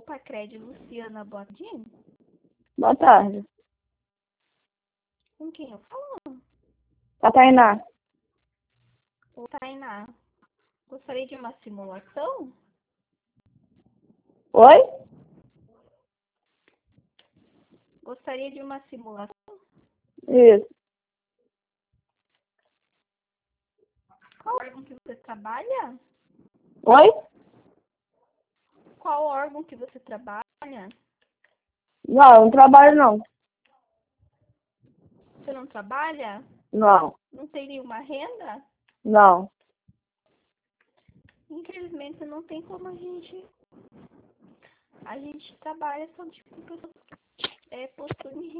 Opa, Cred, Luciana, boa tarde. Boa tarde. Com quem eu falo? A Tainá. Ô, Tainá, gostaria de uma simulação? Oi? Gostaria de uma simulação? Isso. Qual órgão que você trabalha? Oi? Qual órgão que você trabalha? Não, eu não trabalho não. Você não trabalha? Não, Não tem nenhuma renda? não. Infelizmente não tem como a gente trabalha só tipo pessoas possuem